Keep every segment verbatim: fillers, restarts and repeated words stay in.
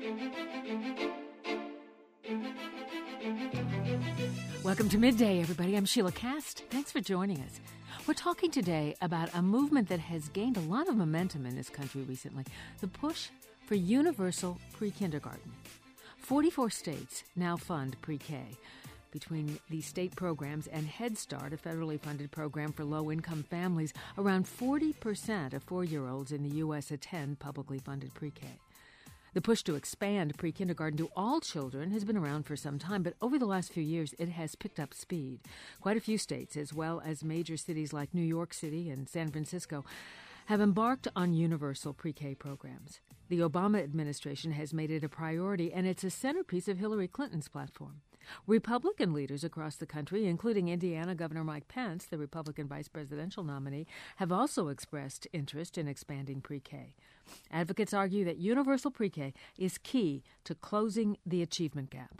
Welcome to Midday, everybody. I'm Sheila Kast. Thanks for joining us. We're talking today about a movement that has gained a lot of momentum in this country recently, the push for universal pre-kindergarten. forty-four states now fund pre-K. Between these state programs and Head Start, a federally funded program for low-income families, around forty percent of four-year-olds in the U S attend publicly funded pre-K. The push to expand pre-kindergarten to all children has been around for some time, but over the last few years, it has picked up speed. Quite a few states, as well as major cities like New York City and San Francisco, have embarked on universal pre-K programs. The Obama administration has made it a priority, and it's a centerpiece of Hillary Clinton's platform. Republican leaders across the country, including Indiana Governor Mike Pence, the Republican vice presidential nominee, have also expressed interest in expanding pre-K. Advocates argue that universal pre-K is key to closing the achievement gap.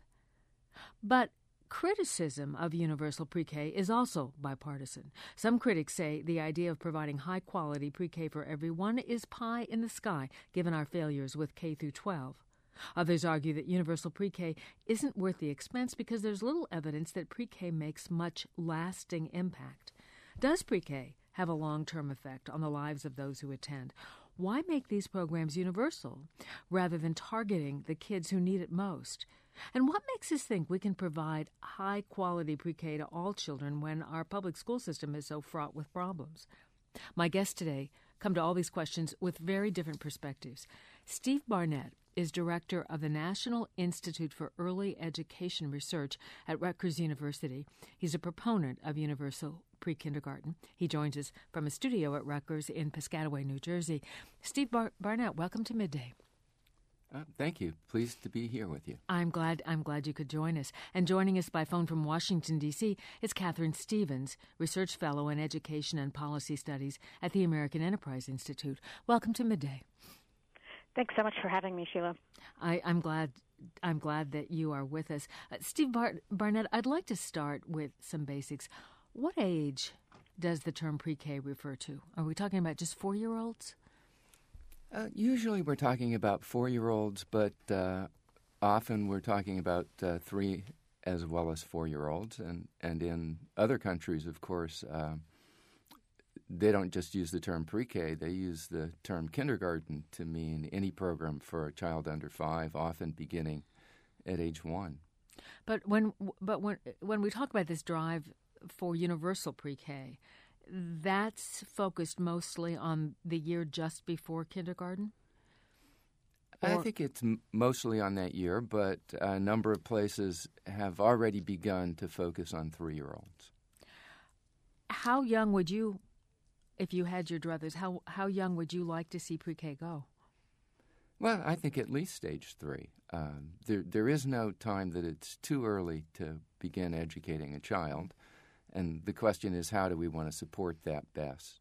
But criticism of universal pre-K is also bipartisan. Some critics say the idea of providing high-quality pre-K for everyone is pie in the sky, given our failures with K through twelve. Others argue that universal pre-K isn't worth the expense because there's little evidence that pre-K makes much lasting impact. Does pre-K have a long-term effect on the lives of those who attend? Why make these programs universal rather than targeting the kids who need it most? And what makes us think we can provide high-quality pre-K to all children when our public school system is so fraught with problems? My guests today come to all these questions with very different perspectives. Steve Barnett is director of the National Institute for Early Education Research at Rutgers University. He's a proponent of universal pre-kindergarten. He joins us from a studio at Rutgers in Piscataway, New Jersey. Steve Bar- Barnett, welcome to Midday. Uh, thank you. Pleased to be here with you. I'm glad I'm glad you could join us. And joining us by phone from Washington, D C is Catherine Stevens, Research Fellow in Education and Policy Studies at the American Enterprise Institute. Welcome to Midday. Thanks so much for having me, Sheila. I, I'm glad I'm glad that you are with us. Uh, Steve Bar- Barnett, I'd like to start with some basics. What age does the term pre-K refer to? Are we talking about just four-year-olds? Uh, usually we're talking about four-year-olds, but uh, often we're talking about uh, three as well as four-year-olds. And, and in other countries, of course, uh, they don't just use the term pre-K, they use the term kindergarten to mean any program for a child under five, often beginning at age one. But when but when when we talk about this drive for universal pre-K, that's focused mostly on the year just before kindergarten? Or I think it's m- mostly on that year, but a number of places have already begun to focus on three-year-olds. How young would you, if you had your druthers, how how young would you like to see pre-K go? Well, I think at least stage three. Um, there, there is no time that it's too early to begin educating a child, and the question is, how do we want to support that best?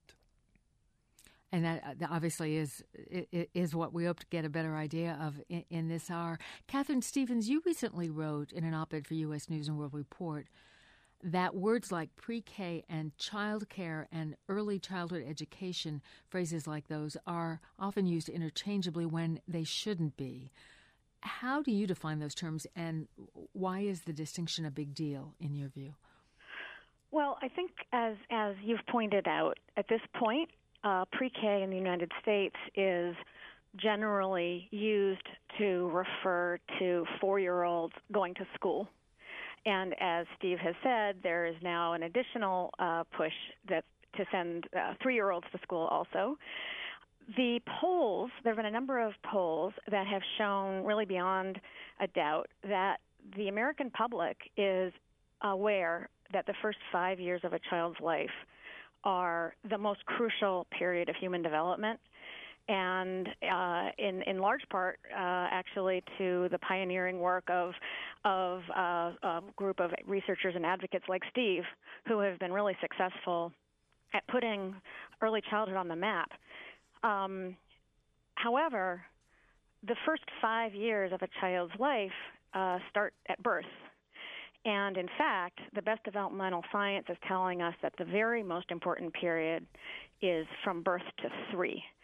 And that obviously is is what we hope to get a better idea of in, in this hour. Catherine Stevens, you recently wrote in an op-ed for U S News and World Report that words like pre-K and child care and early childhood education, phrases like those, are often used interchangeably when they shouldn't be. How do you define those terms, and why is the distinction a big deal in your view? Well, I think as as you've pointed out, at this point, uh, pre-K in the United States is generally used to refer to four-year-olds going to school. And as Steve has said, there is now an additional uh, push that to send uh, three-year-olds to school also. The polls, there have been a number of polls that have shown really beyond a doubt that the American public is aware that the first five years of a child's life are the most crucial period of human development, and uh, in in large part, uh, actually, to the pioneering work of of uh, a group of researchers and advocates like Steve, who have been really successful at putting early childhood on the map. Um, however, the first five years of a child's life uh, start at birth. And in fact, the best developmental science is telling us that the very most important period is from birth to three.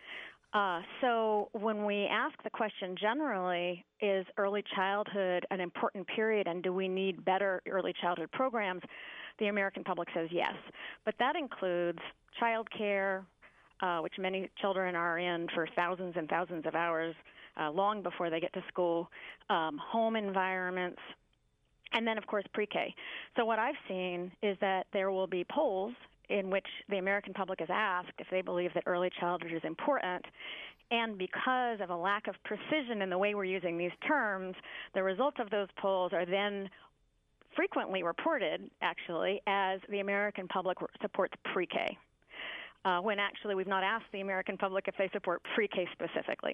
Uh, so when we ask the question generally, is early childhood an important period and do we need better early childhood programs, the American public says yes. But that includes child care, uh, which many children are in for thousands and thousands of hours uh, long before they get to school, um, home environments, and then, of course, pre-K. So what I've seen is that there will be polls in which the American public is asked if they believe that early childhood is important. And because of a lack of precision in the way we're using these terms, the results of those polls are then frequently reported, actually, as the American public supports pre-K, uh, when actually we've not asked the American public if they support pre-K specifically.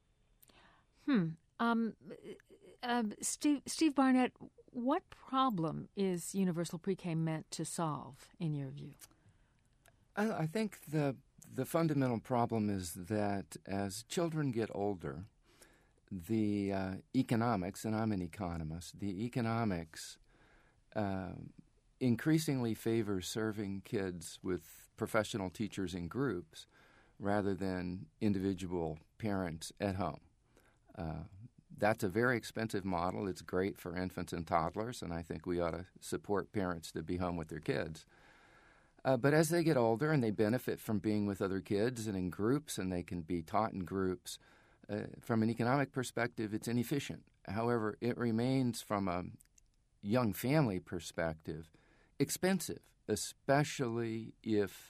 Hmm. Um, uh, Steve, Steve Barnett, what problem is universal pre-K meant to solve, in your view? I, I think the the fundamental problem is that as children get older, the uh, economics, and I'm an economist, the economics uh, increasingly favor serving kids with professional teachers in groups rather than individual parents at home. Uh, that's a very expensive model. It's great for infants and toddlers, and I think we ought to support parents to be home with their kids. Uh, but as they get older and they benefit from being with other kids and in groups, and they can be taught in groups, uh, from an economic perspective, it's inefficient. However, it remains, from a young family perspective, expensive, especially if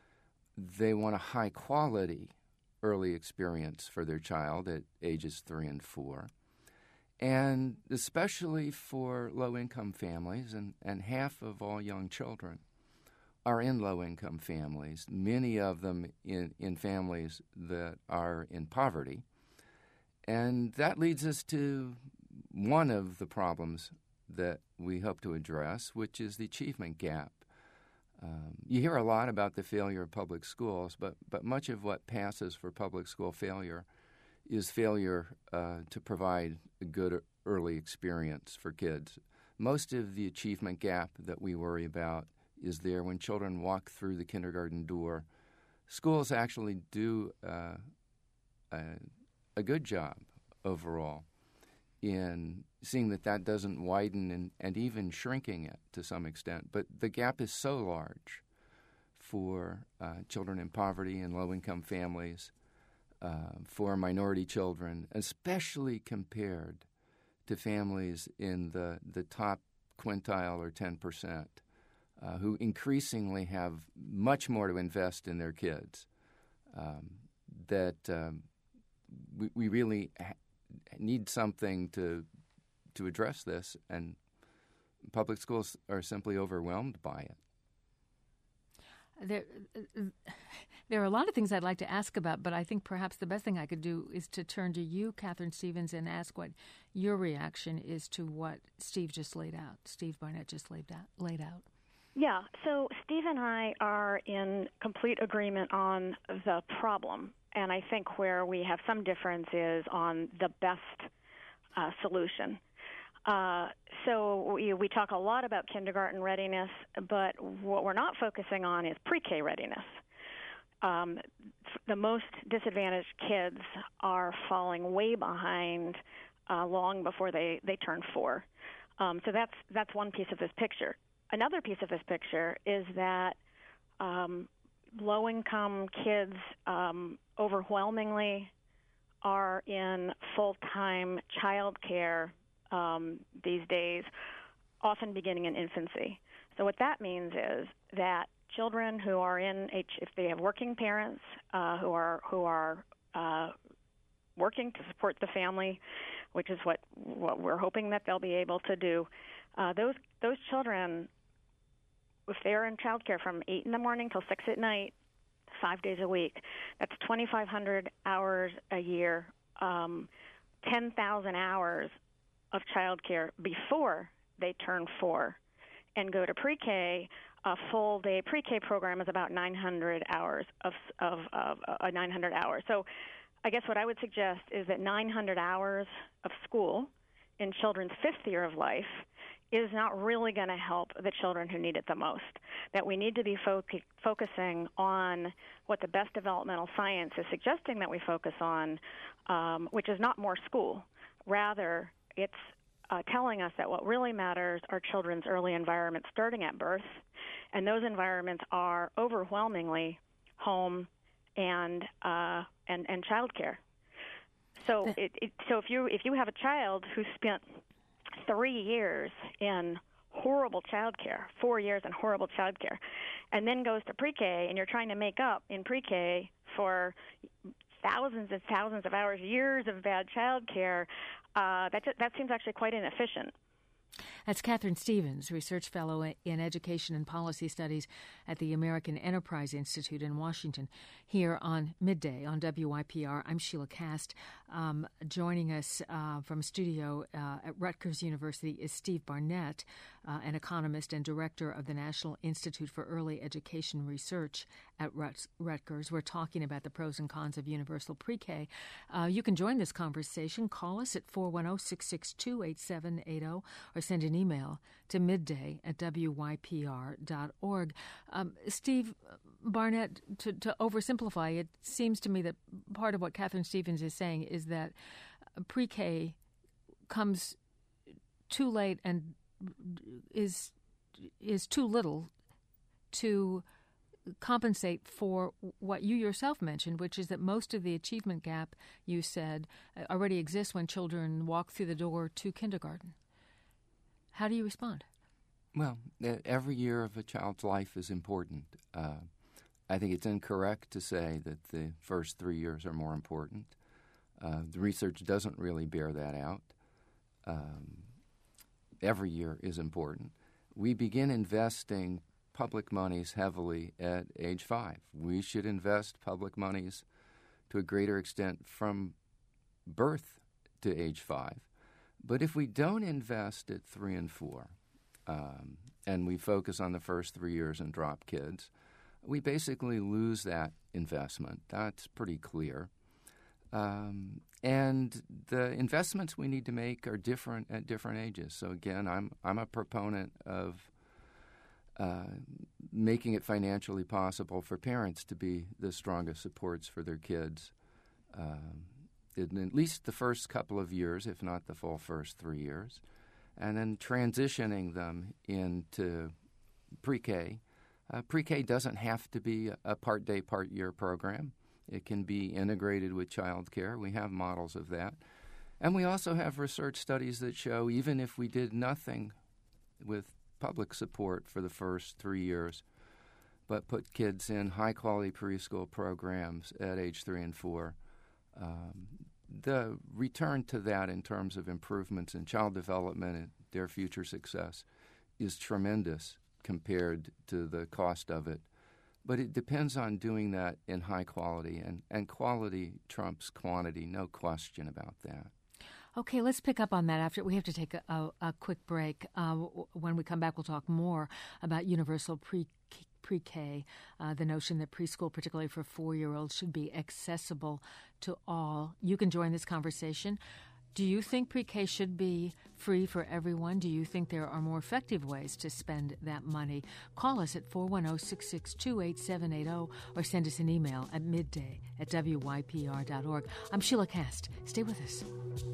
they want a high-quality early experience for their child at ages three and four, and especially for low-income families, and, and half of all young children are in low-income families, many of them in, in families that are in poverty. And that leads us to one of the problems that we hope to address, which is the achievement gap. Um, you hear a lot about the failure of public schools, but, but much of what passes for public school failure is failure uh, to provide a good early experience for kids. Most of the achievement gap that we worry about is there when children walk through the kindergarten door. Schools actually do uh, a, a good job overall in seeing that that doesn't widen and, and even shrinking it to some extent. But the gap is so large for uh, children in poverty and low-income families, uh, for minority children, especially compared to families in the, the top quintile or ten percent. Uh, who increasingly have much more to invest in their kids, um, that um, we, we really ha- need something to to address this, and public schools are simply overwhelmed by it. There, there are a lot of things I'd like to ask about, but I think perhaps the best thing I could do is to turn to you, Catherine Stevens, and ask what your reaction is to what Steve just laid out, Steve Barnett just laid out. Laid out. Yeah, so Steve and I are in complete agreement on the problem, and I think where we have some difference is on the best uh, solution. Uh, so we, we talk a lot about kindergarten readiness, but what we're not focusing on is pre-K readiness. Um, the most disadvantaged kids are falling way behind uh, long before they, they turn four. Um, so that's that's one piece of this picture. Another piece of this picture is that um, low-income kids um, overwhelmingly are in full-time child care um, these days, often beginning in infancy. So what that means is that children who are in, H, if they have working parents uh, who are who are uh, working to support the family, which is what, what we're hoping that they'll be able to do, uh, those those children, if they're in childcare from eight in the morning till six at night, five days a week, that's twenty-five hundred hours a year, um, ten thousand hours of childcare before they turn four and go to pre-K. A full-day pre-K program is about nine hundred hours of, of, of uh, nine hundred hours. So I guess what I would suggest is that nine hundred hours of school in children's fifth year of life is not really going to help the children who need it the most. That we need to be fo- focusing on what the best developmental science is suggesting that we focus on, um, which is not more school. Rather, it's uh, telling us that what really matters are children's early environments starting at birth, and those environments are overwhelmingly home and uh, and and childcare. So, it, it, so if you if you have a child who spent three years in horrible childcare, four years in horrible childcare, and then goes to pre-K, and you're trying to make up in pre-K for thousands and thousands of hours, years of bad childcare, uh, that that seems actually quite inefficient. That's Catherine Stevens, Research Fellow in Education and Policy Studies at the American Enterprise Institute in Washington, here on Midday on W Y P R. I'm Sheila Kast. Um, joining us uh, from studio uh, at Rutgers University is Steve Barnett, uh, an economist and director of the National Institute for Early Education Research at Rut- Rutgers. We're talking about the pros and cons of universal pre-K. Uh, you can join this conversation. Call us at four one zero, six six two, eight seven eight zero or send an email to midday at w y p r dot org. Um, Steve Barnett, to, to oversimplify, it seems to me that part of what Catherine Stevens is saying is that pre-K comes too late and is is too little to compensate for what you yourself mentioned, which is that most of the achievement gap, you said, already exists when children walk through the door to kindergarten. How do you respond? Well, every year of a child's life is important. Uh, I think it's incorrect to say that the first three years are more important. Uh, the research doesn't really bear that out. Um, every year is important. We begin investing public monies heavily at age five. We should invest public monies to a greater extent from birth to age five. But if we don't invest at three and four, um, and we focus on the first three years and drop kids, we basically lose that investment. That's pretty clear. Um, and the investments we need to make are different at different ages. So again, I'm I'm a proponent of uh, making it financially possible for parents to be the strongest supports for their kids. Um, in at least the first couple of years, if not the full first three years, and then transitioning them into pre-K. Uh, pre-K doesn't have to be a part-day, part-year program. It can be integrated with child care. We have models of that. And we also have research studies that show even if we did nothing with public support for the first three years, but put kids in high-quality preschool programs at age three and four, Um, the return to that in terms of improvements in child development and their future success is tremendous compared to the cost of it. But it depends on doing that in high quality, and, and quality trumps quantity, no question about that. Okay, let's pick up on that after. We have to take a, a, a quick break. Uh, when we come back, we'll talk more about universal pre pre-K, uh, the notion that preschool, particularly for four-year-olds, should be accessible to all. You can join this conversation. Do you think pre-K should be free for everyone? Do you think there are more effective ways to spend that money? Call us at four one zero, six six two, eight seven eight zero or send us an email at midday at w y p r dot org. I'm Sheila Kast. Stay with us.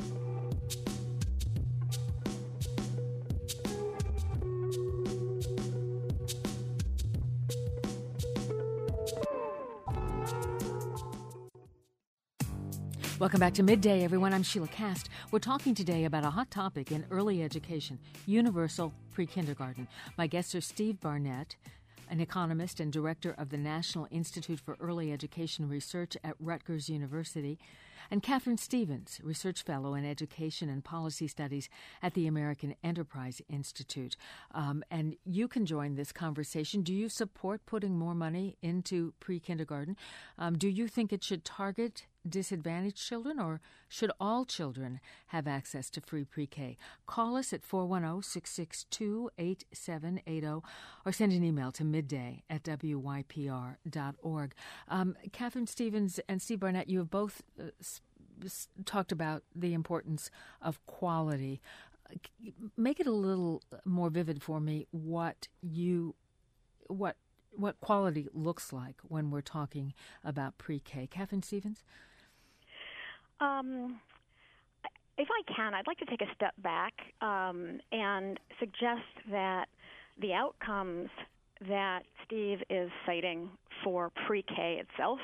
Welcome back to Midday, everyone. I'm Sheila Kast. We're talking today about a hot topic in early education, universal pre-kindergarten. My guests are Steve Barnett, an economist and director of the National Institute for Early Education Research at Rutgers University, and Catherine Stevens, research fellow in education and policy studies at the American Enterprise Institute. Um, and you can join this conversation. Do you support putting more money into pre-kindergarten? Um, do you think it should target disadvantaged children, or should all children have access to free pre-K? Call us at four one zero, six six two, eight seven eight zero or send an email to midday at w y p r dot org. Um, Catherine Stevens and Steve Barnett, you have both uh, s- s- talked about the importance of quality. make it a little more vivid for me what you what what quality looks like when we're talking about pre-K. Catherine Stevens? Um, if I can, I'd like to take a step back um, and suggest that the outcomes that Steve is citing for pre-K itself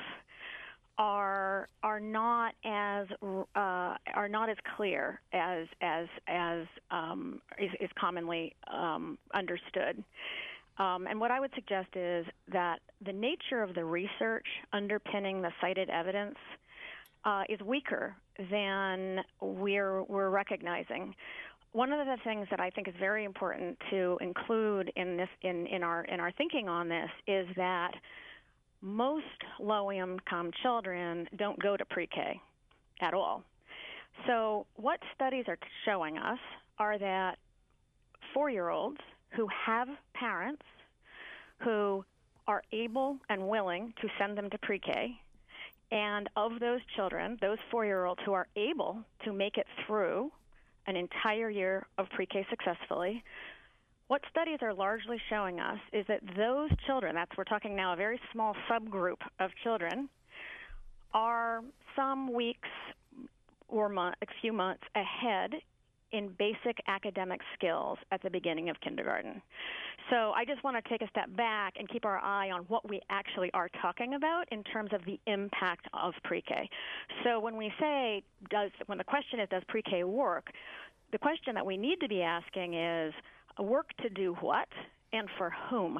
are are not as uh, are not as clear as as as um, is, is commonly um, understood. Um, and what I would suggest is that the nature of the research underpinning the cited evidence uh, is weaker than we're we're recognizing. One of the things that I think is very important to include in this in, in our in our thinking on this is that most low-income children don't go to pre-K at all. So what studies are showing us are that four-year-olds who have parents who are able and willing to send them to pre-K, and of those children, those four-year-olds who are able to make it through an entire year of pre-K successfully, what studies are largely showing us is that those children, that's we're talking now a very small subgroup of children, are some weeks or month, a few months ahead in basic academic skills at the beginning of kindergarten. So I just want to take a step back and keep our eye on what we actually are talking about in terms of the impact of pre-K. So when we say, does when the question is, does pre-K work, the question that we need to be asking is, work to do what and for whom?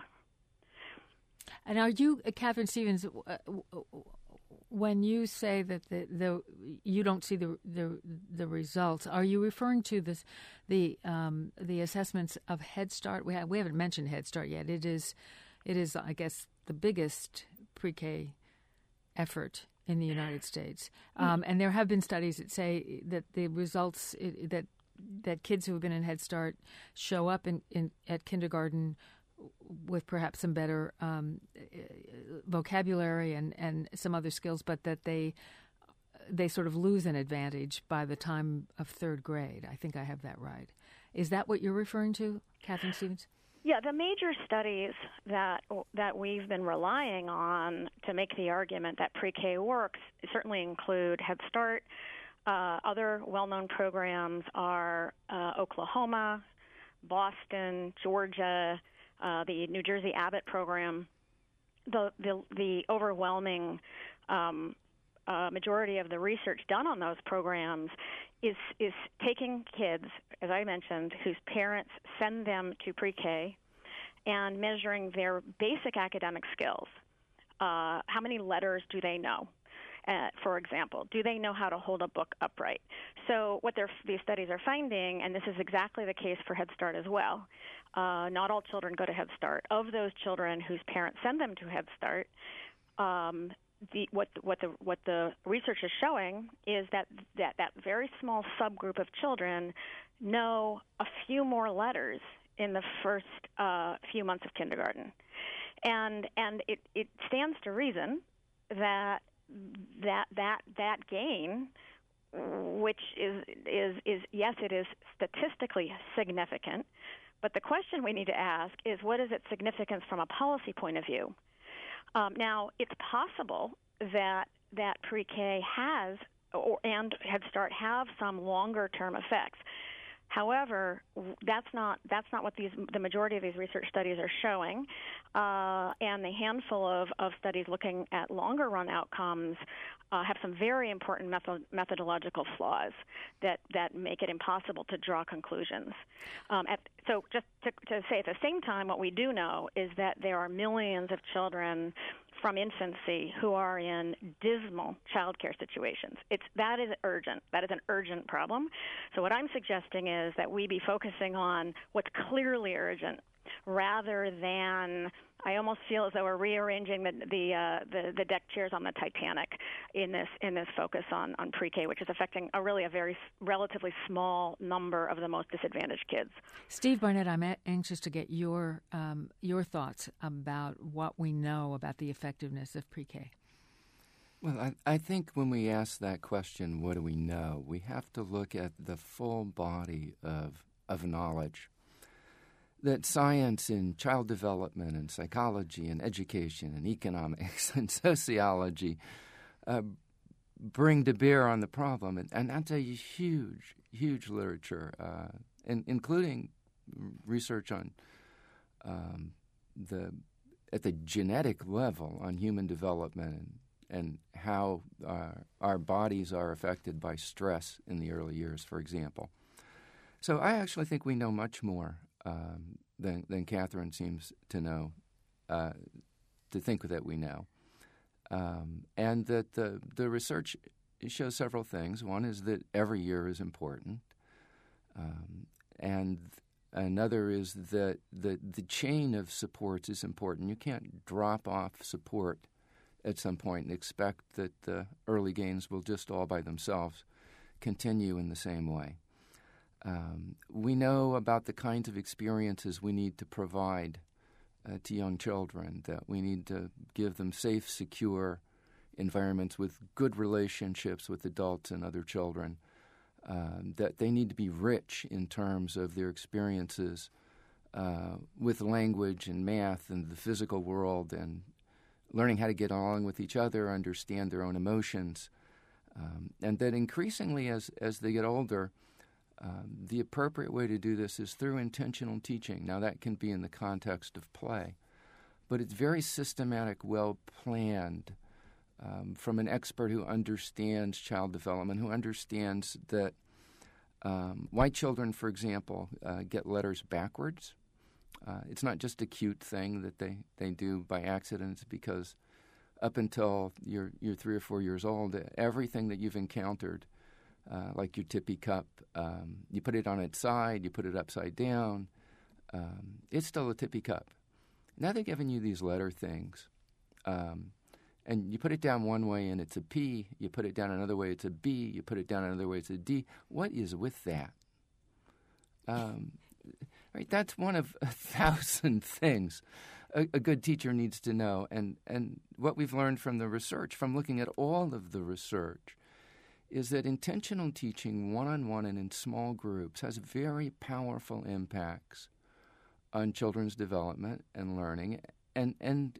And are you, Catherine Stevens, uh, when you say that the, the you don't see the, the the results, are you referring to this the um, the assessments of Head Start? We have, we haven't mentioned Head Start yet. It is it is I guess the biggest pre-K effort in the United States, um, and there have been studies that say that the results it, that that kids who have been in Head Start show up in, in at kindergarten with perhaps some better um, vocabulary and, and some other skills, but that they they sort of lose an advantage by the time of third grade. I think I have that right. Is that what you're referring to, Catherine Stevens? Yeah, the major studies that that we've been relying on to make the argument that pre-K works certainly include Head Start. Uh, other well-known programs are uh, Oklahoma, Boston, Georgia, uh, the New Jersey Abbott program. The the, the overwhelming um, uh, majority of the research done on those programs is is taking kids, as I mentioned, whose parents send them to pre-K and measuring their basic academic skills. Uh, how many letters do they know? Uh, for example, do they know how to hold a book upright? So what these studies are finding, and this is exactly the case for Head Start as well, uh, not all children go to Head Start. Of those children whose parents send them to Head Start, um, the, what, what, the, what the research is showing is that, that that very small subgroup of children know a few more letters in the first uh, few months of kindergarten. And, and it, it stands to reason that that that that gain, which is is is yes, it is statistically significant, but the question we need to ask is, what is its significance from a policy point of view? Um, now, it's possible that that pre-K has or and Head Start have some longer term effects. However, that's not that's not what these the majority of these research studies are showing, uh, and the handful of, of studies looking at longer run outcomes uh, have some very important method, methodological flaws that, that make it impossible to draw conclusions. Um, at, so just to, to say at the same time, what we do know is that there are millions of children from infancy who are in dismal child care situations. It's that is urgent. That is an urgent problem. So what I'm suggesting is that we be focusing on what's clearly urgent rather than, I almost feel as though we're rearranging the the, uh, the the deck chairs on the Titanic in this in this focus on, on pre-K, which is affecting a really a very relatively small number of the most disadvantaged kids. Steve Barnett, I'm anxious to get your um, your thoughts about what we know about the effectiveness of pre-K. Well, I, I think when we ask that question, what do we know, we have to look at the full body of of knowledge. That science in child development and psychology and education and economics and sociology uh, bring to bear on the problem. And, and that's a huge, huge literature, uh, in, including research on um, the at the genetic level on human development and, and how uh, our bodies are affected by stress in the early years, for example. So I actually think we know much more um, than, than Catherine seems to know, uh, to think that we know. Um, and that the, the research shows several things. One is that every year is important. Um, and another is that the, the chain of supports is important. You can't drop off support at some point and expect that the early gains will just all by themselves continue in the same way. Um, we know about the kinds of experiences we need to provide uh, to young children, that we need to give them safe, secure environments with good relationships with adults and other children, um, that they need to be rich in terms of their experiences uh, with language and math and the physical world and learning how to get along with each other, understand their own emotions, um, and that increasingly as, as they get older, Um, the appropriate way to do this is through intentional teaching. Now, that can be in the context of play, but it's very systematic, well-planned um, from an expert who understands child development, who understands that um, white children, for example, uh, get letters backwards. Uh, it's not just a cute thing that they, they do by accident. It's because up until you're, you're three or four years old, everything that you've encountered, Uh, like your tippy cup, um, you put it on its side, you put it upside down, um, it's still a tippy cup. Now they're giving you these letter things, um, and you put it down one way and it's a P, you put it down another way it's a B, you put it down another way it's a D. What is with that? Um, right, that's one of a thousand things a, a good teacher needs to know, and, and what we've learned from the research, from looking at all of the research, is that intentional teaching one-on-one and in small groups has very powerful impacts on children's development and learning, and and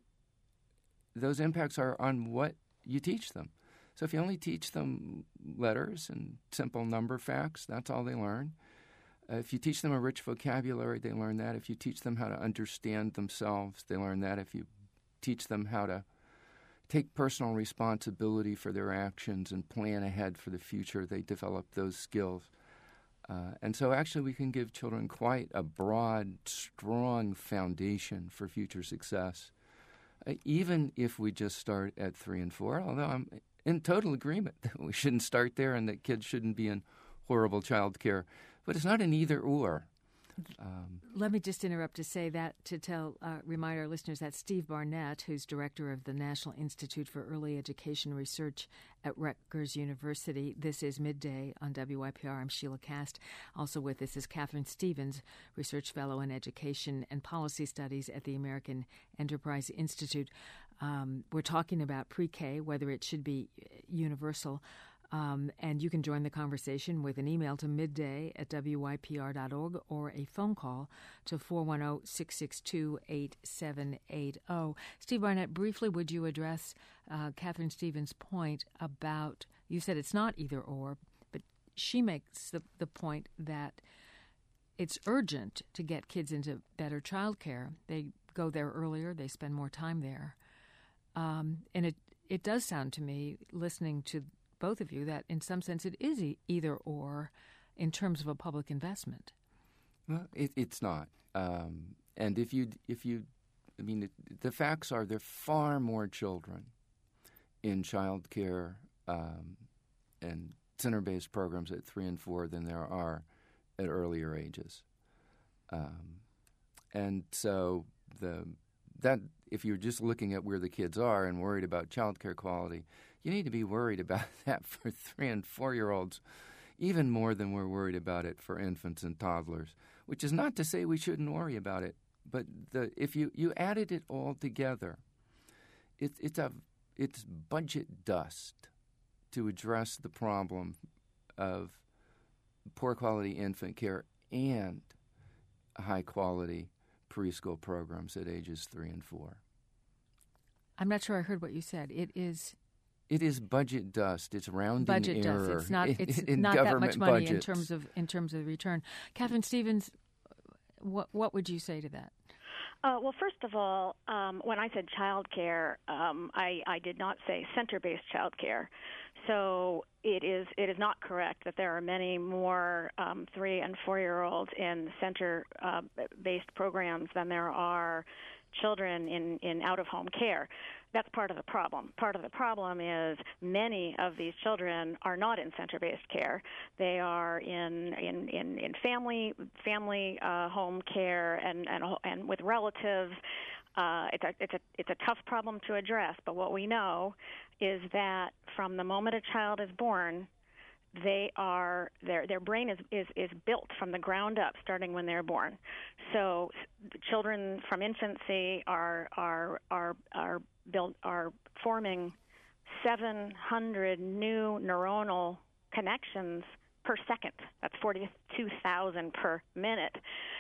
those impacts are on what you teach them. So if you only teach them letters and simple number facts, that's all they learn. Uh, if you teach them a rich vocabulary, they learn that. If you teach them how to understand themselves, they learn that. If you teach them how to take personal responsibility for their actions and plan ahead for the future, they develop those skills. Uh, and so actually we can give children quite a broad, strong foundation for future success, uh, even if we just start at three and four, although I'm in total agreement that we shouldn't start there and that kids shouldn't be in horrible child care. But it's not an either-or. Um, Let me just interrupt to say that, to tell, uh, remind our listeners that Steve Barnett, who's director of the National Institute for Early Education Research at Rutgers University. This is Midday on W Y P R. I'm Sheila Cast. Also with us is Catherine Stevens, research fellow in education and policy studies at the American Enterprise Institute. Um, we're talking about pre-K, whether it should be universal. Um, and you can join the conversation with an email to midday at W Y P R dot org or a phone call to four one zero, six six two, eight seven eight zero. Steve Barnett, briefly, would you address uh, Catherine Stevens' point about, you said it's not either or, but she makes the, the point that it's urgent to get kids into better child care. They go there earlier, they spend more time there. Um, and it, it does sound to me, listening to both of you, that in some sense it is e- either or in terms of a public investment. Well, it, it's not. Um, and if you, if you, I mean, it, the facts are there are far more children in child care um, and center-based programs at three and four than there are at earlier ages. Um, and so the that if you're just looking at where the kids are and worried about child care quality, you need to be worried about that for three- and four-year-olds, even more than we're worried about it for infants and toddlers, which is not to say we shouldn't worry about it. But the, if you, you added it all together, it, it's, a, it's budget dust to address the problem of poor-quality infant care and high-quality preschool programs at ages three and four. I'm not sure I heard what you said. It is... It is budget dust. It's rounding budget error. dust. It's not. In, it's in not that much money budgets. in terms of in terms of return. Catherine Stevens, what what would you say to that? Uh, well, first of all, um, when I said childcare, um, I, I did not say center-based childcare. So it is it is not correct that there are many more um, three and four-year-olds in center-based programs than there are children in, in out-of-home care. That's part of the problem. Part of the problem is many of these children are not in center-based care. They are in in, in, in family family uh, home care and, and and with relatives. Uh, it's a it's a it's a tough problem to address. But what we know is that from the moment a child is born, they are their their brain is, is, is built from the ground up, starting when they're born. So children from infancy are are are are built are forming seven hundred new neuronal connections per second. That's forty-two thousand per minute.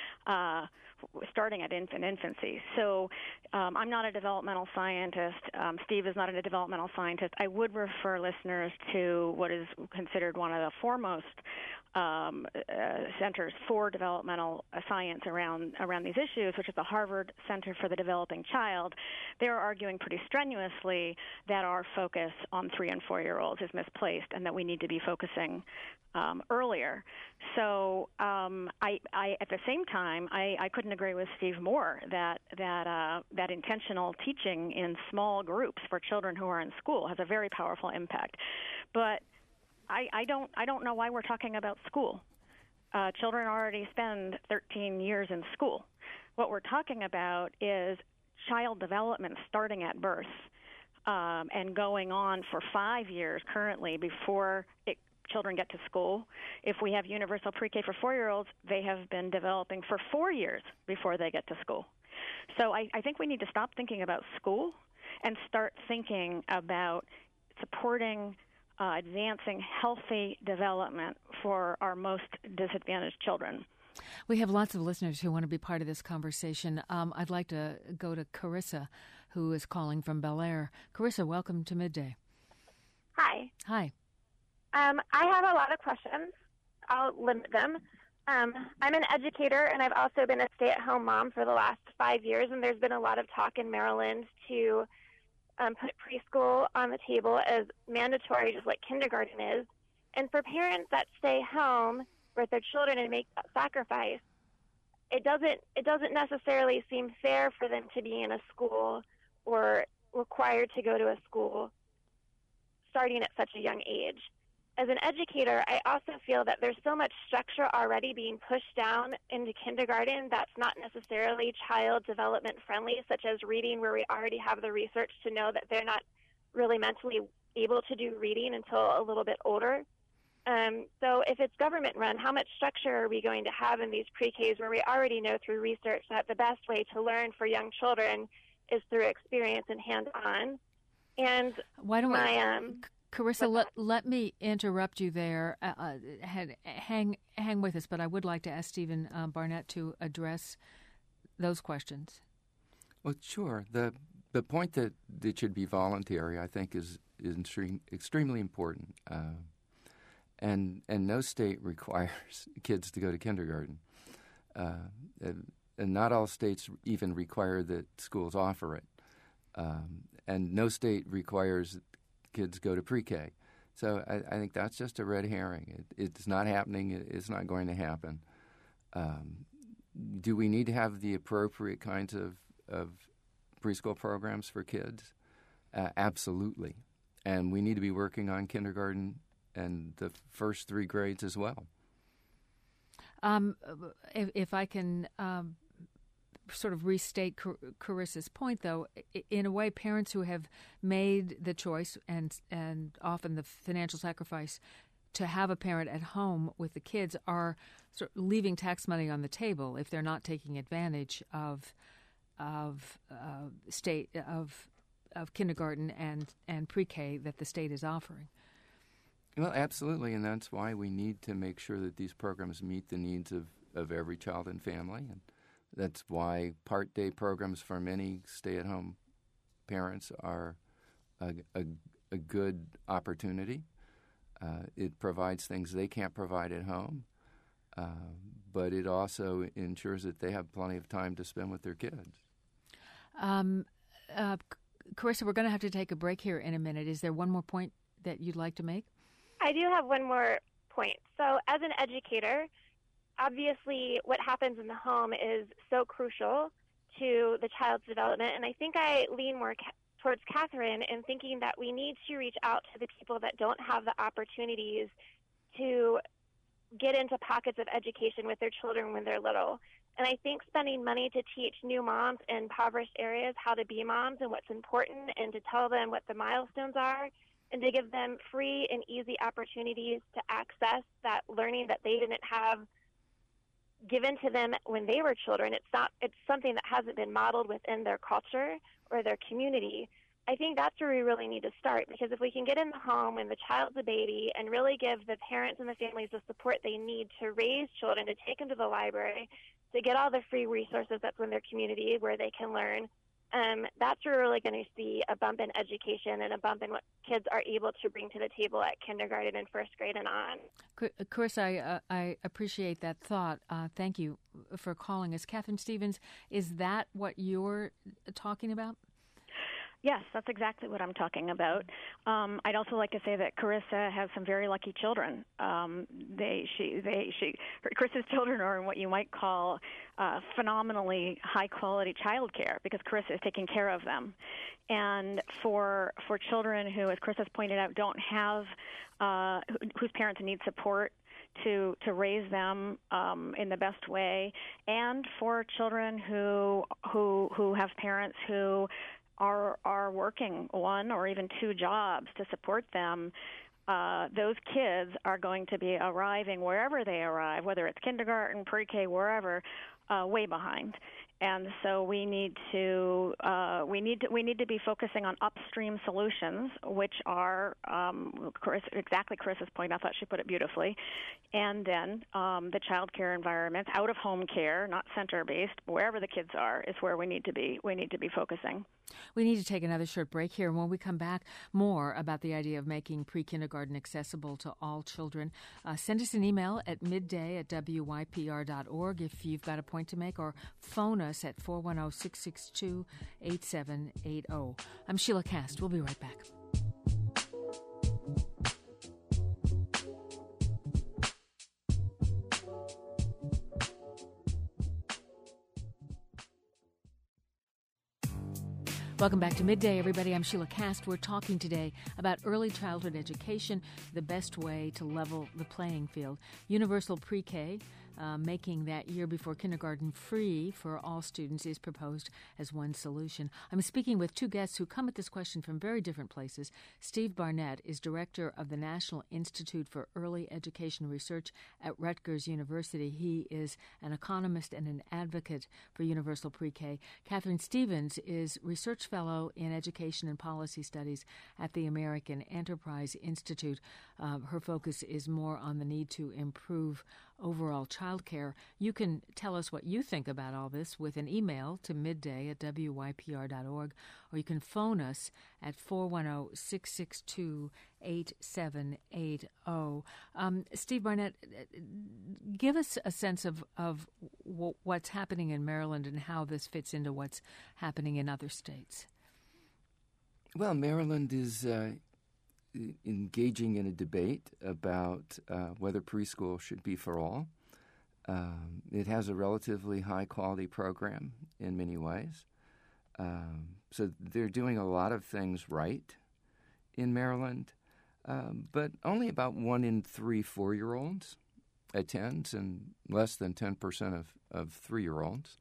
Uh, starting at infant infancy. So um, I'm not a developmental scientist. Um, Steve is not a developmental scientist. I would refer listeners to what is considered one of the foremost um, uh, centers for developmental uh, science around around these issues, which is the Harvard Center for the Developing Child. They're arguing pretty strenuously that our focus on three and four-year-olds is misplaced and that we need to be focusing Um, earlier. So um, I, I, at the same time, I, I couldn't agree with Steve more that that uh, that intentional teaching in small groups for children who are in school has a very powerful impact. But I, I don't I don't know why we're talking about school. Uh, children already spend thirteen years in school. What we're talking about is child development starting at birth um, and going on for five years currently before it children get to school. If we have universal pre-K for four-year-olds, they have been developing for four years before they get to school. So I, I think we need to stop thinking about school and start thinking about supporting, uh, advancing healthy development for our most disadvantaged children. We have lots of listeners who want to be part of this conversation. Um, I'd like to go to Carissa, who is calling from Bel Air. Carissa, welcome to Midday. Hi. Hi. Um, I have a lot of questions. I'll limit them. Um, I'm an educator, and I've also been a stay-at-home mom for the last five years, and there's been a lot of talk in Maryland to um, put preschool on the table as mandatory, just like kindergarten is. And for parents that stay home with their children and make that sacrifice, it doesn't it doesn't necessarily seem fair for them to be in a school or required to go to a school starting at such a young age. As an educator, I also feel that there's so much structure already being pushed down into kindergarten that's not necessarily child development friendly, such as reading, where we already have the research to know that they're not really mentally able to do reading until a little bit older. Um, so if it's government run, how much structure are we going to have in these pre-Ks where we already know through research that the best way to learn for young children is through experience and hands-on? And why don't my, we... um, Carissa, let, let me interrupt you there. Uh, uh, hang hang with us, but I would like to ask Stephen uh, Barnett to address those questions. Well, sure. The the point that it should be voluntary, I think, is is extreme, extremely important. Uh, and and no state requires kids to go to kindergarten. Uh, and, and not all states even require that schools offer it. Um, and no state requires kids go to pre-K. So I, I think that's just a red herring. It, it's not happening. It, it's not going to happen. Um, do we need to have the appropriate kinds of, of preschool programs for kids? Uh, absolutely. And we need to be working on kindergarten and the first three grades as well. Um, if, if I can um, sort of restate Car- Carissa's point, though, in a way, parents who have made the choice and and often the financial sacrifice to have a parent at home with the kids are sort of leaving tax money on the table if they're not taking advantage of of uh, state of of kindergarten and and pre-K that the state is offering. Well, absolutely, and that's why we need to make sure that these programs meet the needs of, of every child and family, and that's why part-day programs for many stay-at-home parents are a, a, a good opportunity. Uh, it provides things they can't provide at home, uh, but it also ensures that they have plenty of time to spend with their kids. Um, uh, Carissa, we're going to have to take a break here in a minute. Is there one more point that you'd like to make? I do have one more point. So as an educator, obviously what happens in the home is so crucial to the child's development, and I think I lean more ca- towards Catherine in thinking that we need to reach out to the people that don't have the opportunities to get into pockets of education with their children when they're little. And I think spending money to teach new moms in impoverished areas how to be moms and what's important, and to tell them what the milestones are, and to give them free and easy opportunities to access that learning that they didn't have given to them when they were children. It's not, it's something that hasn't been modeled within their culture or their community. I think that's where we really need to start, because if we can get in the home when the child's a baby and really give the parents and the families the support they need to raise children, to take them to the library, to get all the free resources that's in their community where they can learn, um, that's where we're really going to see a bump in education and a bump in what kids are able to bring to the table at kindergarten and first grade and on. Chris, I, uh, I appreciate that thought. Uh, thank you for calling us. Catherine Stevens, is that what you're talking about? Yes, that's exactly what I'm talking about. Um, I'd also like to say that Carissa has some very lucky children. Um, they, she, they, she, her, Carissa's children are in what you might call uh, phenomenally high-quality child care, because Carissa is taking care of them. And for for children who, as Carissa's pointed out, don't have, uh, whose parents need support to to raise them um, in the best way, and for children who who who have parents who are are working one or even two jobs to support them, uh, those kids are going to be arriving wherever they arrive, whether it's kindergarten, pre-K, wherever, uh, way behind. And so we need to uh, we need to we need to be focusing on upstream solutions, which are um, Chris, exactly Carissa's point. I thought she put it beautifully. And then um, the child care environments, out of home care, not center based, wherever the kids are, is where we need to be. We need to be focusing. We need to take another short break here. And when we come back, more about the idea of making pre-kindergarten accessible to all children. Uh, send us an email at midday at w y p r dot org if you've got a point to make, or phone us at four one zero, six six two, eight seven eight zero. I'm Sheila Cast. We'll be right back. Welcome back to Midday, everybody. I'm Sheila Cast. We're talking today about early childhood education, the best way to level the playing field. Universal pre-K, uh, making that year before kindergarten free for all students, is proposed as one solution. I'm speaking with two guests who come at this question from very different places. Steve Barnett is director of the National Institute for Early Education Research at Rutgers University. He is an economist and an advocate for universal pre-K. Catherine Stevens is research fellow in education and policy studies at the American Enterprise Institute. Uh, her focus is more on the need to improve overall child care. You can tell us what you think about all this with an email to midday at w y p r dot org, or you can phone us at four one zero, six six two, eight seven eight zero. Um, Steve Barnett, give us a sense of, of w- what's happening in Maryland and how this fits into what's happening in other states. Well, Maryland is uh, engaging in a debate about uh, whether preschool should be for all. Um, it has a relatively high-quality program in many ways. Um, so they're doing a lot of things right in Maryland, um, but only about one in three four-year-olds attends, and less than ten percent of, of three-year-olds.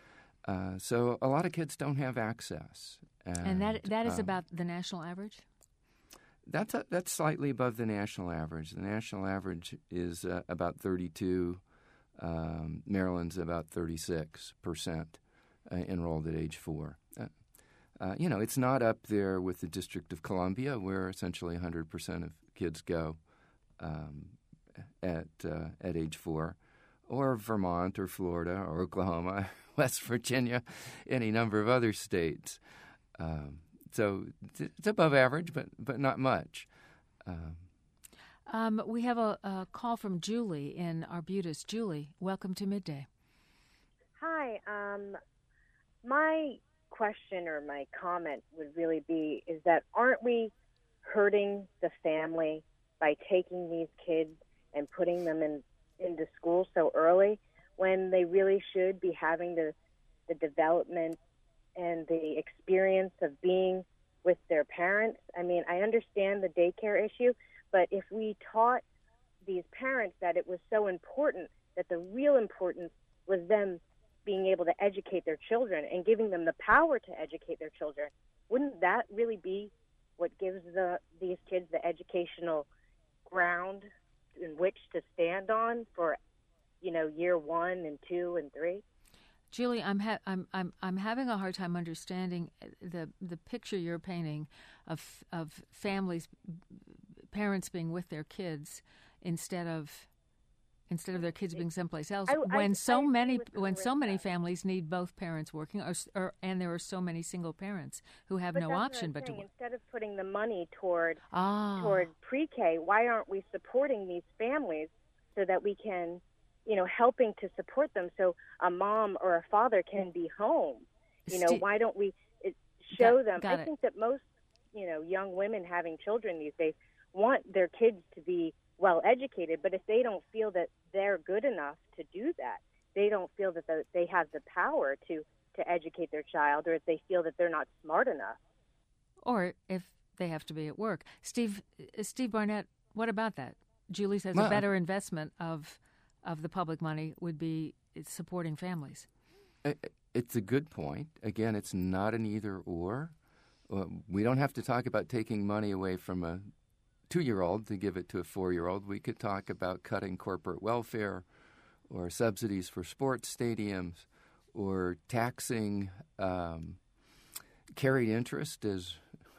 Uh, so a lot of kids don't have access. And, and that that is um, about the national average? That's a, that's slightly above the national average. The national average is uh, about thirty-two. Um, Maryland's about thirty-six percent uh, enrolled at age four. Uh, uh, you know, it's not up there with the District of Columbia, where essentially one hundred percent of kids go um, at uh, at age four, or Vermont or Florida or Oklahoma, West Virginia, any number of other states. Um, so it's above average, but but not much. Um, um, we have a, a call from Julie in Arbutus. Julie, welcome to Midday. Hi. Um, my question or my comment would really be is that aren't we hurting the family by taking these kids and putting them in into school so early when they really should be having the the development and the experience of being with their parents? I mean, I understand the daycare issue, but if we taught these parents that it was so important, that the real importance was them being able to educate their children and giving them the power to educate their children, wouldn't that really be what gives the these kids the educational ground in which to stand on for, you know, year one and two and three? Julie, I'm ha- I'm I'm I'm having a hard time understanding the the picture you're painting of of families, parents being with their kids instead of instead of their kids being someplace else. I, when I, so I many with when so many that. families need both parents working, or, or and there are so many single parents who have but no that's option what I'm but to saying. work. Instead of putting the money toward Ah. toward pre-K, why aren't we supporting these families so that we can, you know, helping to support them so a mom or a father can be home? You know, Ste- why don't we it, show Got- them? got I it. think that most, you know, young women having children these days want their kids to be well educated, but if they don't feel that they're good enough to do that, they don't feel that the, they have the power to, to educate their child, or if they feel that they're not smart enough. Or if they have to be at work. Steve uh, Steve Barnett, what about that? Julie says Well, a better investment of of the public money would be supporting families. It's a good point. Again, it's not an either or. We don't have to talk about taking money away from a two-year-old to give it to a four-year-old. We could talk about cutting corporate welfare or subsidies for sports stadiums or taxing um, carried interest as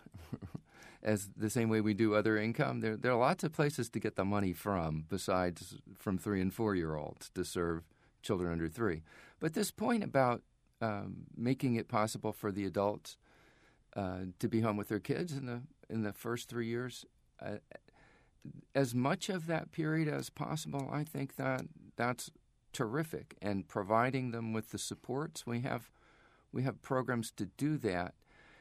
as the same way we do other income. There, there are lots of places to get the money from besides from three- and four-year-olds to serve children under three. But this point about um, making it possible for the adults uh, to be home with their kids in the in the first three years, Uh, as much of that period as possible, I think that that's terrific. And providing them with the supports, we have we have programs to do that.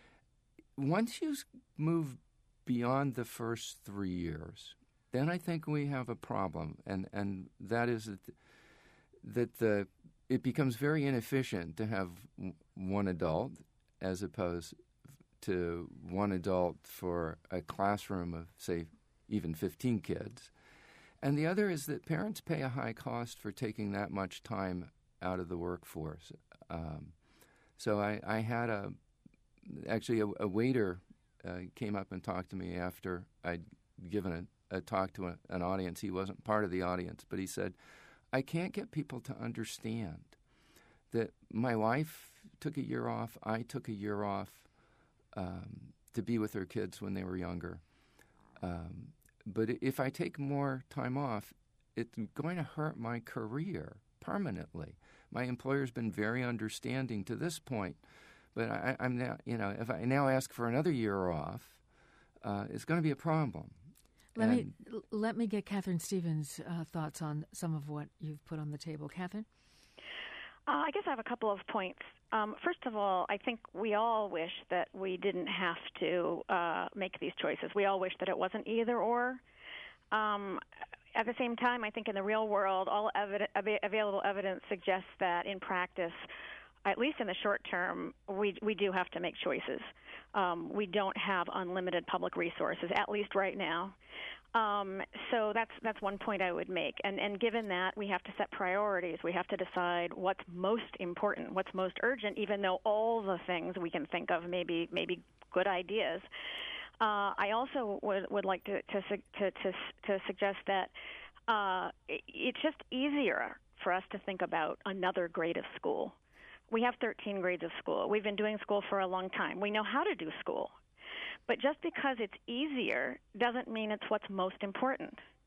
Once you move beyond the first three years, then I think we have a problem, and, and that is that, that the it becomes very inefficient to have one adult as opposed to one adult for a classroom of, say, even fifteen kids. And the other is that parents pay a high cost for taking that much time out of the workforce. Um, so I, I had a, actually a, a waiter uh, came up and talked to me after I'd given a, a talk to a, an audience. He wasn't part of the audience, but he said, I can't get people to understand that my wife took a year off, I took a year off, Um, to be with their kids when they were younger. Um, but if I take more time off, it's going to hurt my career permanently. My employer's been very understanding to this point, but I, I'm now, you know, if I now ask for another year off, uh, it's going to be a problem. Let and me let me get Catherine Stevens' uh, thoughts on some of what you've put on the table. Catherine? Uh, I guess I have a couple of points. Um, first of all, I think we all wish that we didn't have to uh, make these choices. We all wish that it wasn't either or. Um, at the same time, I think in the real world, all evid- av- available evidence suggests that in practice, at least in the short term, we we do have to make choices. Um, we don't have unlimited public resources, at least right now. Um, so that's that's one point I would make. And and given that, we have to set priorities. We have to decide what's most important, what's most urgent, even though all the things we can think of may be, may be good ideas. Uh, I also would, would like to to, to, to, to suggest that uh, it, it's just easier for us to think about another grade of school. We have thirteen grades of school. We've been doing school for a long time. We know how to do school. But just because it's easier doesn't mean it's what's most important.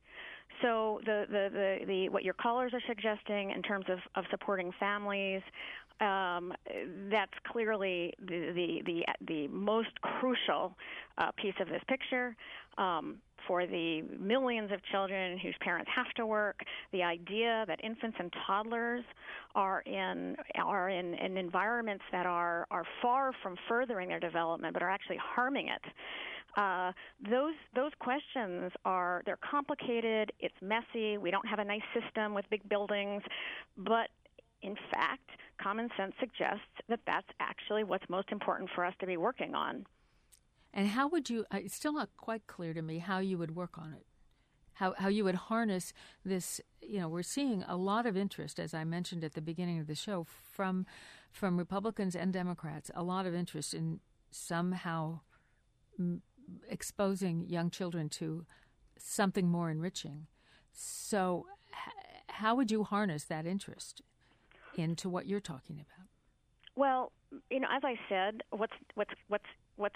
so the, the, the, the what your callers are suggesting in terms of, of supporting families, um, that's clearly the the the, the most crucial uh, piece of this picture. Um, for the millions of children whose parents have to work, the idea that infants and toddlers are in are in, in environments that are, are far from furthering their development but are actually harming it. Uh, those those questions are they're complicated. It's messy. We don't have a nice system with big buildings, but in fact, common sense suggests that that's actually what's most important for us to be working on. And how would you, it's still not quite clear to me how you would work on it, how how you would harness this. You know, we're seeing a lot of interest, as I mentioned at the beginning of the show, from from Republicans and Democrats, a lot of interest in somehow m- exposing young children to something more enriching. So h- how would you harness that interest into what you're talking about? Well, you know, as I said, what's what's what's what's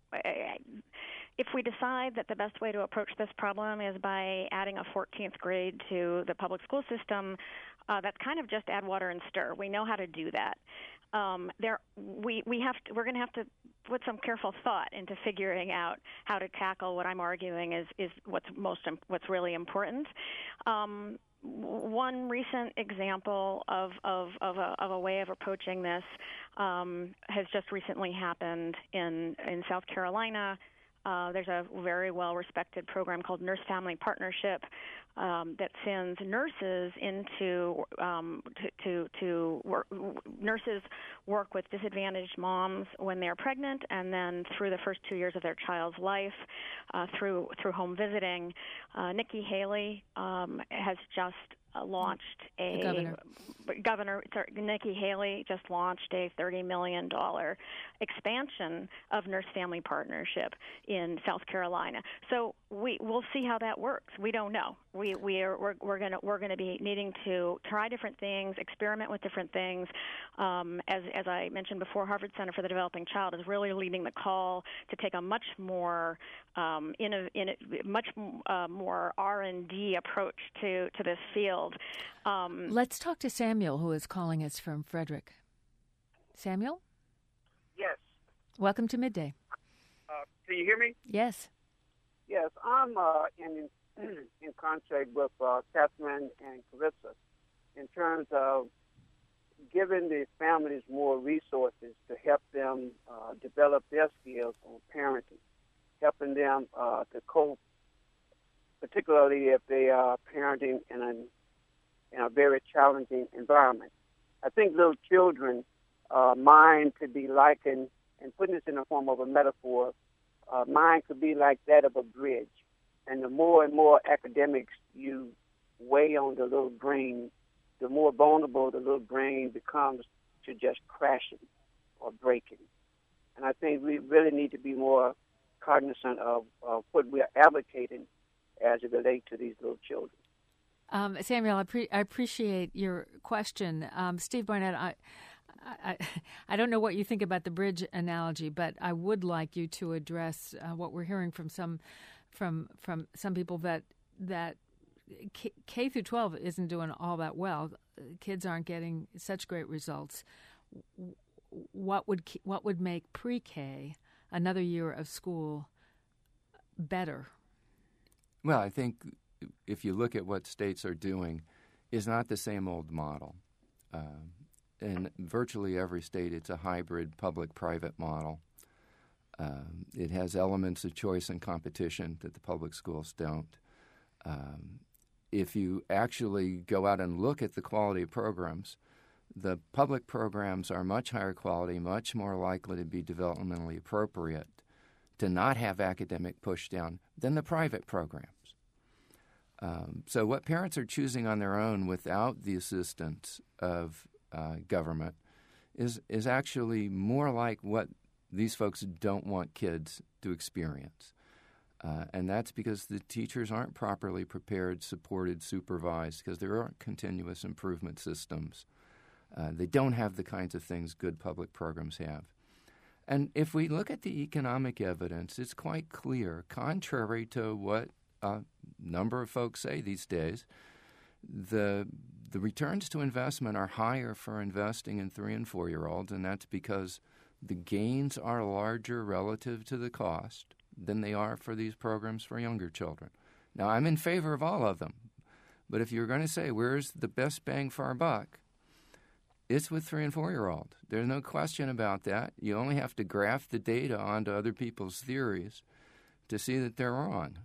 if we decide that the best way to approach this problem is by adding a fourteenth grade to the public school system, uh, that's kind of just add water and stir. We know how to do that. Um, there, we we have to, we're going to have to put some careful thought into figuring out how to tackle what I'm arguing is is what's most what's really important. Um, One recent example of of, of, a, of a way of approaching this um, has just recently happened in, in South Carolina. Uh, there's a very well-respected program called Nurse Family Partnership um, that sends nurses into um, to to, to work. Nurses work with disadvantaged moms when they're pregnant, and then through the first two years of their child's life, uh, through through home visiting. Uh, Nikki Haley um, has just uh, launched a the governor. Governor sorry, Nikki Haley just launched a thirty million dollars expansion of Nurse Family Partnership in South Carolina. So we we'll see how that works. We don't know. We we are we're, we're gonna we're gonna be needing to try different things, experiment with different things. Um, as as I mentioned before, Harvard Center for the Developing Child is really leading the call to take a much more um, in a, in a much uh, more R and D approach to to this field. Um, Let's talk to Samuel, who is calling us from Frederick. Samuel? Yes. Welcome to Midday. Uh, can you hear me? Yes. Yes, I'm uh, in in contact with uh, Catherine and Clarissa in terms of giving the families more resources to help them uh, develop their skills on parenting, helping them uh, to cope, particularly if they are parenting in a, in a very challenging environment. I think little children uh, mind could be likened, and putting this in the form of a metaphor, uh, mind could be like that of a bridge. And the more and more academics you weigh on the little brain, the more vulnerable the little brain becomes to just crashing or breaking. And I think we really need to be more cognizant of, of what we are advocating as it relates to these little children. Um, Samuel, I, pre- I appreciate your question. Um, Steve Barnett, I, I, I don't know what you think about the bridge analogy, but I would like you to address uh, what we're hearing from some from from some people that that K, K through twelve isn't doing all that well. Kids aren't getting such great results. What would what would make pre-K, another year of school, better? Well, I think if you look at what states are doing, is not the same old model. Uh, in virtually every state, it's a hybrid public-private model. Um, it has elements of choice and competition that the public schools don't. Um, if you actually go out and look at the quality of programs, the public programs are much higher quality, much more likely to be developmentally appropriate, to not have academic pushdown than the private programs. Um, so what parents are choosing on their own without the assistance of uh, government is is actually more like what these folks don't want kids to experience. Uh, and that's because the teachers aren't properly prepared, supported, supervised, because there aren't continuous improvement systems. Uh, they don't have the kinds of things good public programs have. And if we look at the economic evidence, it's quite clear, contrary to what a number of folks say these days, the the returns to investment are higher for investing in three and four-year-olds, and that's because the gains are larger relative to the cost than they are for these programs for younger children. Now, I'm in favor of all of them, but if you're going to say where's the best bang for our buck, it's with three and four-year-olds. There's no question about that. You only have to graph the data onto other people's theories to see that they're wrong.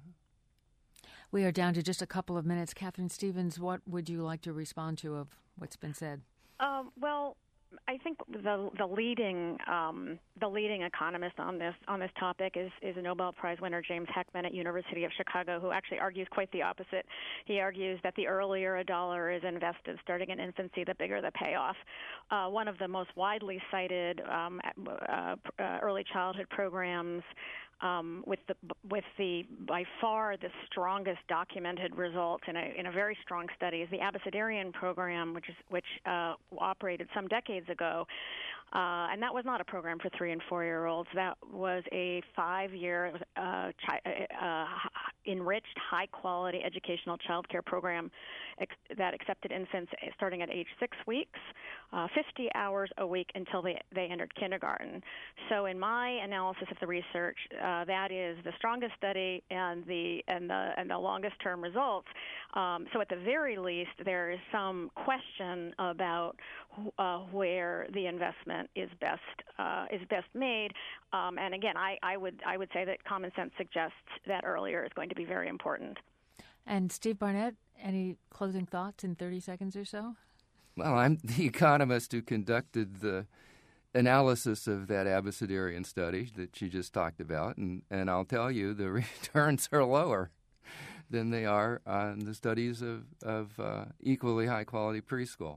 We are down to just a couple of minutes. Catherine Stevens, what would you like to respond to of what's been said? Um, well, I think the the leading um, the leading economist on this on this topic is, is a Nobel Prize winner, James Heckman at University of Chicago, who actually argues quite the opposite. He argues that the earlier a dollar is invested starting in infancy, the bigger the payoff. Uh, one of the most widely cited um, uh, uh, early childhood programs Um, with the with the by far the strongest documented results in a in a very strong study is the Abecedarian program, which is which uh, operated some decades ago, uh, and that was not a program for three and four year olds. That was a five year uh, chi- uh, enriched, high quality educational child care program ex- that accepted infants starting at age six weeks, uh, fifty hours a week until they they entered kindergarten. So in my analysis of the research, Uh, that is the strongest study and the and the and the longest term results. Um, so at the very least, there is some question about uh, where the investment is best uh, is best made. Um, and again, I, I would I would say that common sense suggests that earlier is going to be very important. And Steve Barnett, any closing thoughts in thirty seconds or so? Well, I'm the economist who conducted the analysis of that Abecedarian study that she just talked about, and, and I'll tell you the returns are lower than they are on the studies of, of uh, equally high-quality preschool.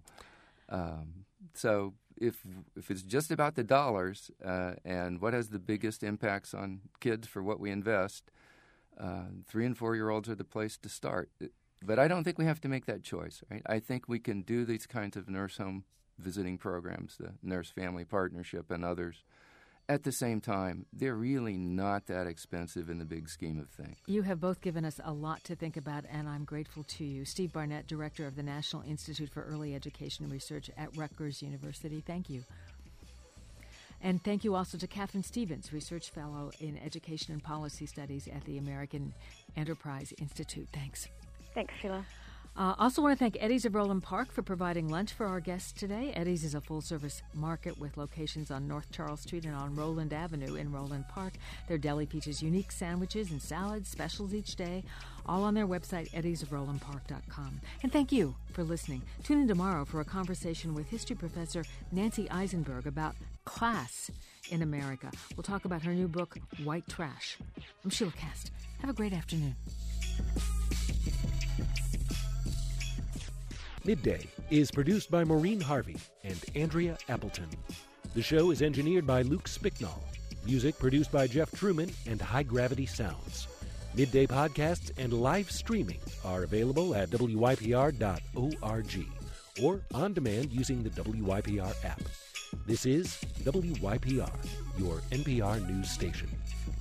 Um, so if if it's just about the dollars uh, and what has the biggest impacts on kids for what we invest, uh, three- and four-year-olds are the place to start. But I don't think we have to make that choice, right? I think we can do these kinds of nurse home visiting programs, the Nurse Family Partnership and others. At the same time, they're really not that expensive in the big scheme of things. You have both given us a lot to think about, and I'm grateful to you. Steve Barnett, Director of the National Institute for Early Education Research at Rutgers University. Thank you. And thank you also to Catherine Stevens, Research Fellow in Education and Policy Studies at the American Enterprise Institute. Thanks. Thanks, Sheila. Uh, also want to thank Eddie's of Roland Park for providing lunch for our guests today. Eddie's is a full-service market with locations on North Charles Street and on Roland Avenue in Roland Park. Their deli features unique sandwiches and salads, specials each day, all on their website, eddies of roland park dot com. And thank you for listening. Tune in tomorrow for a conversation with history professor Nancy Eisenberg about class in America. We'll talk about her new book, White Trash. I'm Sheila Cast. Have a great afternoon. Midday is produced by Maureen Harvey and Andrea Appleton. The show is engineered by Luke Spicknall. Music produced by Jeff Truman and High Gravity Sounds. Midday podcasts and live streaming are available at W Y P R dot org or on demand using the W Y P R app. This is W Y P R, your N P R news station.